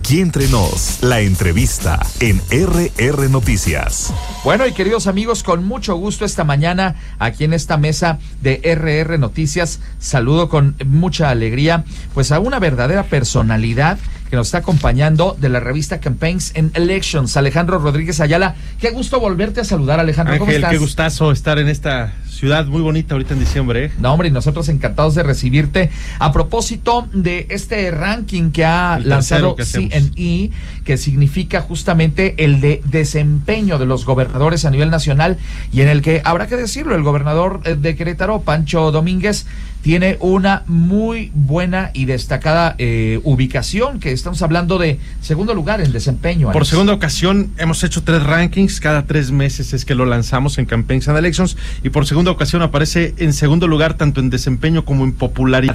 Aquí entre nos, la entrevista en RR Noticias. Bueno, y queridos amigos, con mucho gusto esta mañana aquí en esta mesa de RR Noticias, saludo con mucha alegría pues a una verdadera personalidad que nos está acompañando de la revista Campaigns and Elections, Alejandro Rodríguez Ayala. Qué gusto volverte a saludar, Alejandro. Ángel, ¿cómo estás? Qué gustazo estar en esta ciudad muy bonita ahorita en diciembre, ¿eh? No, hombre, y nosotros encantados de recibirte. A propósito de este ranking que ha lanzado CNE, que significa justamente el de desempeño de los gobernadores a nivel nacional, y en el que, habrá que decirlo, el gobernador de Querétaro, Pancho Domínguez, tiene una muy buena y destacada ubicación, que estamos hablando de segundo lugar en desempeño. Por segunda ocasión hemos hecho 3 rankings, cada 3 meses es que lo lanzamos en Campaigns and Elections, y por segunda ocasión aparece en segundo lugar tanto en desempeño como en popularidad.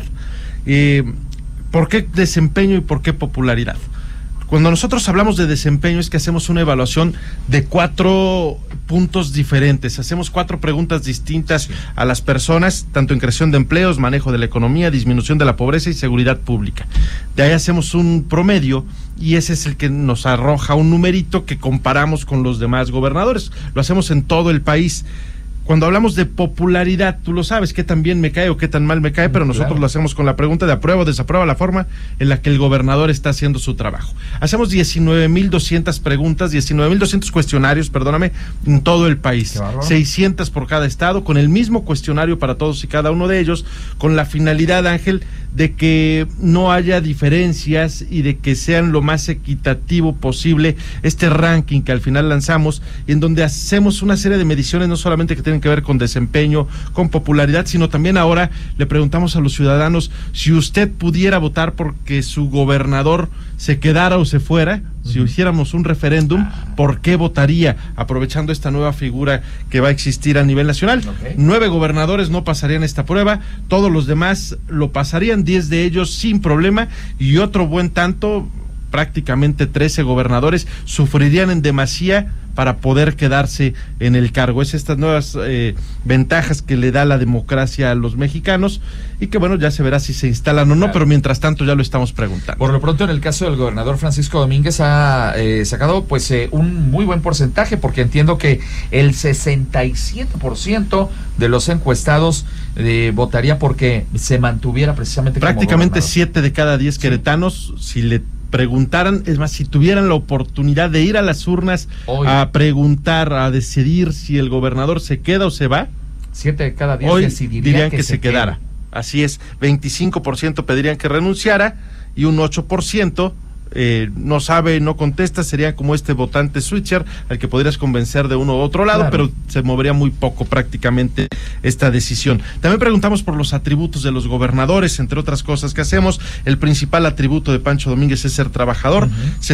¿Por qué desempeño y por qué popularidad? Cuando nosotros hablamos de desempeño es que hacemos una evaluación de 4 puntos diferentes, hacemos 4 preguntas distintas a las personas, tanto en creación de empleos, manejo de la economía, disminución de la pobreza y seguridad pública. De ahí hacemos un promedio y ese es el que nos arroja un numerito que comparamos con los demás gobernadores. Lo hacemos en todo el país. Cuando hablamos de popularidad, tú lo sabes, qué tan bien me cae o qué tan mal me cae, pero nosotros lo hacemos con la pregunta de aprueba o desaprueba la forma en la que el gobernador está haciendo su trabajo. Hacemos 19,200 preguntas, 19,200 cuestionarios, en todo el país. 600 por cada estado, con el mismo cuestionario para todos y cada uno de ellos, con la finalidad, Ángel, de que no haya diferencias y de que sean lo más equitativo posible este ranking que al final lanzamos, en donde hacemos una serie de mediciones, no solamente que tienen que ver con desempeño, con popularidad, sino también ahora le preguntamos a los ciudadanos si usted pudiera votar porque su gobernador se quedara o se fuera, si hiciéramos un referéndum, ¿por qué votaría? Aprovechando esta nueva figura que va a existir a nivel nacional. 9 gobernadores no pasarían esta prueba, todos los demás lo pasarían, 10 de ellos sin problema, y otro buen tanto, prácticamente 13 gobernadores, sufrirían en demasía para poder quedarse en el cargo. Es estas nuevas ventajas que le da la democracia a los mexicanos, y que bueno, ya se verá si se instalan o no, pero mientras tanto ya lo estamos preguntando. Por lo pronto, en el caso del gobernador Francisco Domínguez ha sacado pues un muy buen porcentaje, porque entiendo que el 67% de los encuestados votaría porque se mantuviera precisamente prácticamente 7 de cada 10 queretanos, si le preguntaran, es más, si tuvieran la oportunidad de ir a las urnas a preguntar, a decidir si el gobernador se queda o se va, 7 de cada 10 hoy dirían que se quedara. Así es, 25% pedirían que renunciara y un 8% no sabe, no contesta. Sería como este votante switcher al que podrías convencer de uno u otro lado, pero se movería muy poco prácticamente esta decisión. También preguntamos por los atributos de los gobernadores, entre otras cosas que hacemos. El principal atributo de Pancho Domínguez es ser trabajador,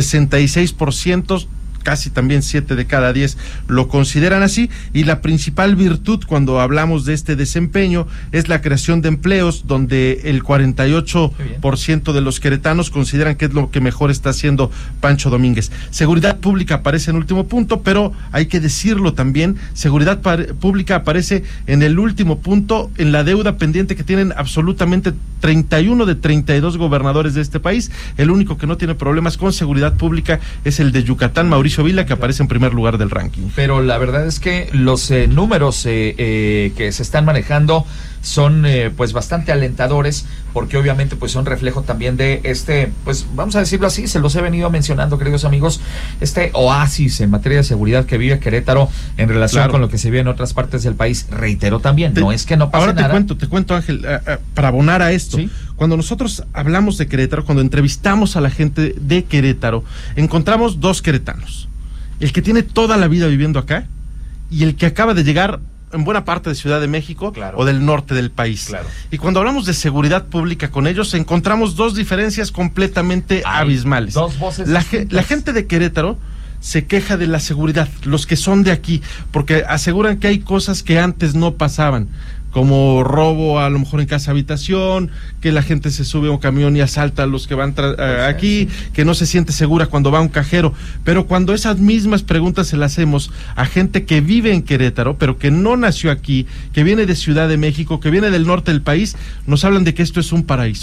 66%, casi también 7 de cada 10 lo consideran así, y la principal virtud cuando hablamos de este desempeño es la creación de empleos, donde el 48% de los queretanos consideran que es lo que mejor está haciendo Pancho Domínguez. Seguridad pública aparece en último punto, pero hay que decirlo también, seguridad pública aparece en el último punto en la deuda pendiente que tienen absolutamente 31 de 32 gobernadores de este país. El único que no tiene problemas con seguridad pública es el de Yucatán, Mauricio Vila, que aparece en primer lugar del ranking. Pero la verdad es que los números que se están manejando son pues bastante alentadores, porque obviamente pues son reflejo también de pues vamos a decirlo así, se los he venido mencionando, queridos amigos, este oasis en materia de seguridad que vive Querétaro en relación con lo que se vive en otras partes del país. Reitero también, no es que no pase nada. Ahora te cuento, Ángel, para abonar a esto, ¿sí? Cuando nosotros hablamos de Querétaro, cuando entrevistamos a la gente de Querétaro, encontramos 2 queretanos: el que tiene toda la vida viviendo acá y el que acaba de llegar en buena parte de Ciudad de México o del norte del país. Y cuando hablamos de seguridad pública con ellos, encontramos 2 diferencias completamente abismales. 2 voces. La gente de Querétaro se queja de la seguridad, los que son de aquí, porque aseguran que hay cosas que antes no pasaban, como robo a lo mejor en casa habitación, que la gente se sube a un camión y asalta a los que van aquí, que no se siente segura cuando va a un cajero. Pero cuando esas mismas preguntas se las hacemos a gente que vive en Querétaro, pero que no nació aquí, que viene de Ciudad de México, que viene del norte del país, nos hablan de que esto es un paraíso.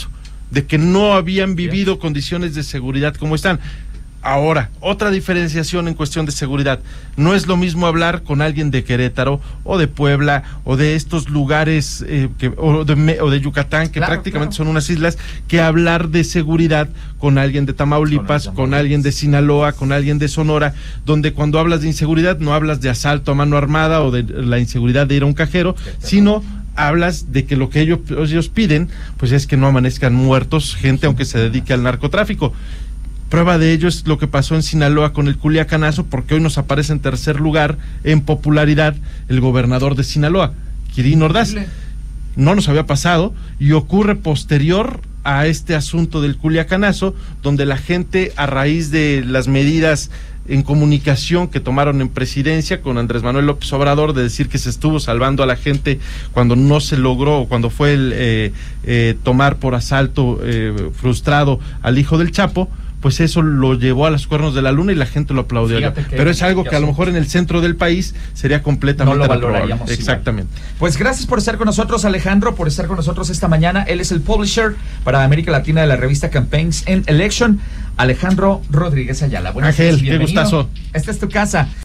de que no habían vivido condiciones de seguridad como están. Ahora, otra diferenciación en cuestión de seguridad. No es lo mismo hablar con alguien de Querétaro o de Puebla o de estos lugares o de Yucatán, que prácticamente son unas islas, que hablar de seguridad con alguien de Tamaulipas, con alguien de Sinaloa, con alguien de Sonora, donde cuando hablas de inseguridad no hablas de asalto a mano armada o de la inseguridad de ir a un cajero, sino hablas de que lo que ellos piden pues es que no amanezcan muertos gente aunque se dedique al narcotráfico. Prueba de ello es lo que pasó en Sinaloa con el Culiacanazo, porque hoy nos aparece en tercer lugar en popularidad el gobernador de Sinaloa, Quirino Ordaz. No nos había pasado y ocurre posterior a este asunto del Culiacanazo, donde la gente, a raíz de las medidas en comunicación que tomaron en presidencia con Andrés Manuel López Obrador, de decir que se estuvo salvando a la gente cuando no se logró, cuando fue el tomar por asalto frustrado al hijo del Chapo, pues eso lo llevó a los cuernos de la luna y la gente lo aplaudió. Pero es algo que a lo mejor en el centro del país sería completamente no lo valoraríamos. Exactamente. Pues gracias por estar con nosotros, Alejandro, por estar con nosotros esta mañana. Él es el publisher para América Latina de la revista Campaigns and Election, Alejandro Rodríguez Ayala. Ángel, qué gustazo. Esta es tu casa.